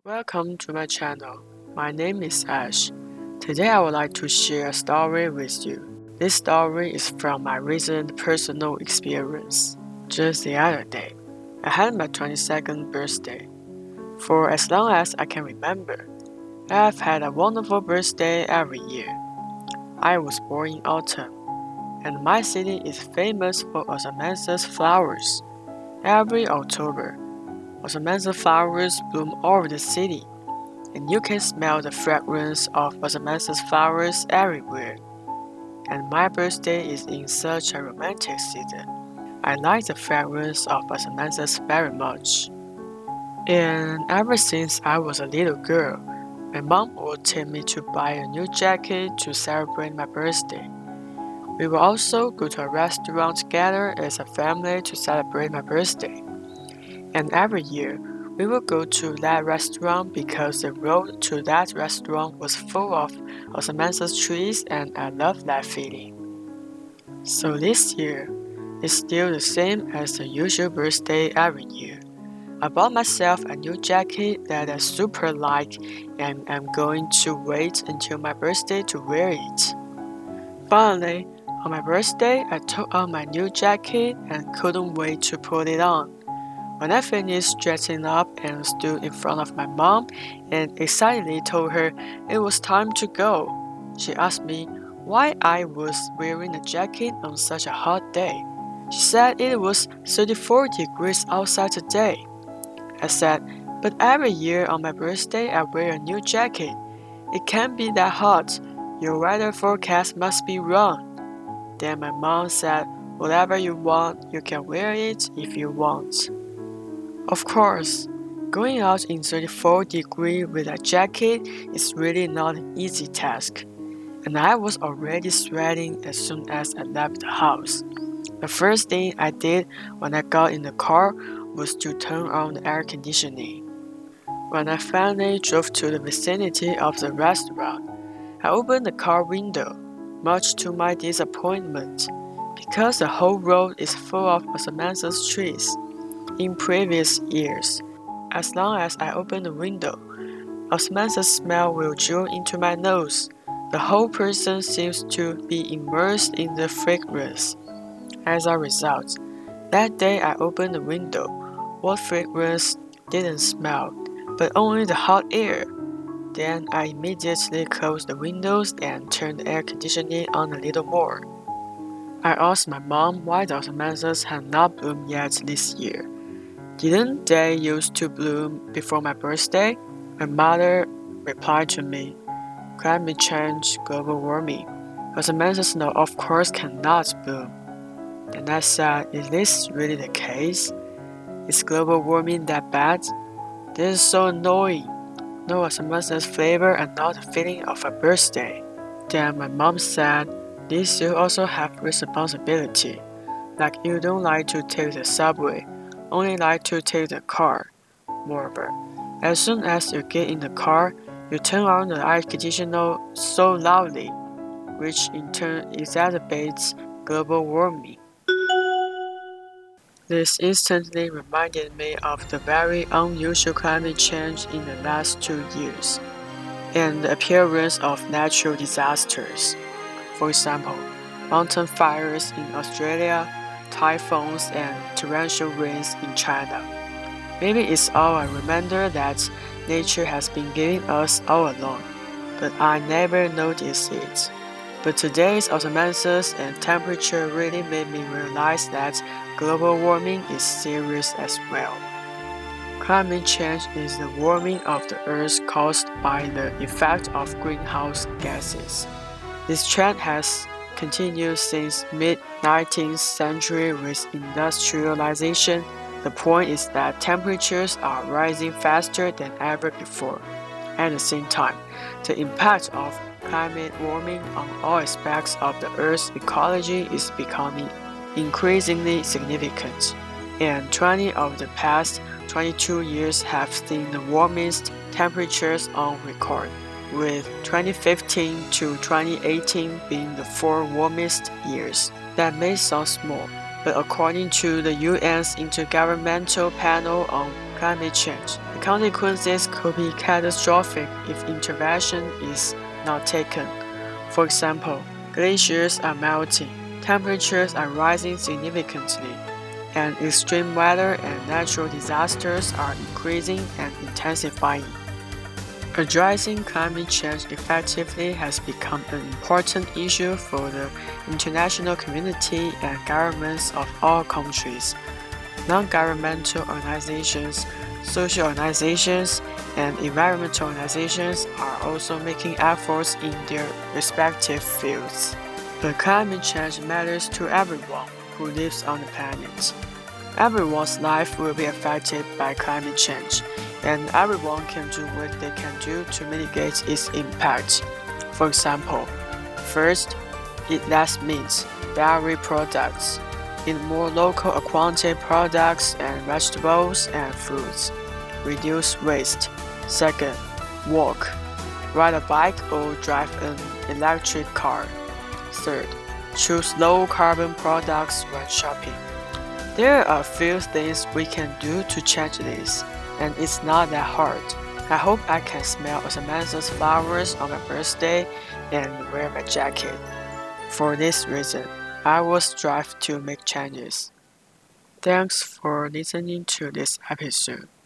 Welcome to my channel. My name is Ash. Today I would like to share a story with you. This story is from my recent personal experience. Just the other day, I had my 22nd birthday. For as long as I can remember, I have had a wonderful birthday every year. I was born in autumn, and my city is famous for Osmanthus flowers. Every October, Osmanthus flowers bloom all over the city, and you can smell the fragrance of Osmanthus flowers everywhere. And my birthday is in such a romantic season. I like the fragrance of Osmanthus very much. And ever since I was a little girl, my mom would take me to buy a new jacket to celebrate my birthday. We would also go to a restaurant together as a family to celebrate my birthday. And every year, we would go to that restaurant because the road to that restaurant was full of osmanthus trees and I loved that feeling. So this year, it's still the same as the usual birthday every year. I bought myself a new jacket that I super like and I'm going to wait until my birthday to wear it. Finally, on my birthday, I took on my new jacket and couldn't wait to put it on. When I finished dressing up and stood in front of my mom and excitedly told her it was time to go, she asked me why I was wearing a jacket on such a hot day. She said it was 34 degrees outside today. I said, but every year on my birthday I wear a new jacket. It can't be that hot. Your weather forecast must be wrong. Then my mom said, whatever you want, you can wear it if you want. Of course, going out in 34 degrees with a jacket is really not an easy task, and I was already sweating as soon as I left the house. The first thing I did when I got in the car was to turn on the air conditioning. When I finally drove to the vicinity of the restaurant, I opened the car window, much to my disappointment, because the whole road is full of osmanthus trees. In previous years, as long as I open the window, osmanthus smell will draw into my nose. The whole person seems to be immersed in the fragrance. As a result, that day I opened the window. What fragrance didn't smell, but only the hot air. Then I immediately closed the windows and turned the air conditioning on a little more. I asked my mom why the osmanthus had not bloomed yet this year. Didn't they used to bloom before my birthday? My mother replied to me, climate change, global warming. Osmanthus no, of course cannot bloom. Then I said, is this really the case? Is global warming that bad? This is so annoying. No osmanthus flavor and not a feeling of a birthday. Then my mom said, this you also have responsibility. Like you don't like to take the subway, only like to take the car. Moreover, as soon as you get in the car, you turn on the air conditioner so loudly, which in turn exacerbates global warming. This instantly reminded me of the very unusual climate change in the last 2 years, and the appearance of natural disasters. For example, mountain fires in Australia, typhoons and torrential rains in China. Maybe it's all a reminder that nature has been giving us all along, but I never noticed it. But today's osmanthus and temperature really made me realize that global warming is serious as well. Climate change is the warming of the earth caused by the effect of greenhouse gases. This trend has continued since mid-19th century with industrialization. The point is that temperatures are rising faster than ever before. At the same time, the impact of climate warming on all aspects of the Earth's ecology is becoming increasingly significant, and 20 of the past 22 years have seen the warmest temperatures on record, with 2015 to 2018 being the 4 warmest years. That may sound small, but according to the UN's Intergovernmental Panel on Climate Change, the consequences could be catastrophic if intervention is not taken. For example, glaciers are melting, temperatures are rising significantly, and extreme weather and natural disasters are increasing and intensifying. Addressing climate change effectively has become an important issue for the international community and governments of all countries. Non-governmental organizations, social organizations, and environmental organizations are also making efforts in their respective fields. But climate change matters to everyone who lives on the planet. Everyone's life will be affected by climate change, and everyone can do what they can do to mitigate its impact. For example, first, eat less meat, dairy products. Eat more local aquatic products and vegetables and fruits. Reduce waste. Second, walk. Ride a bike or drive an electric car. Third, choose low carbon products when shopping. There are a few things we can do to change this, and it's not that hard. I hope I can smell osmanthus flowers on my birthday and wear my jacket. For this reason, I will strive to make changes. Thanks for listening to this episode.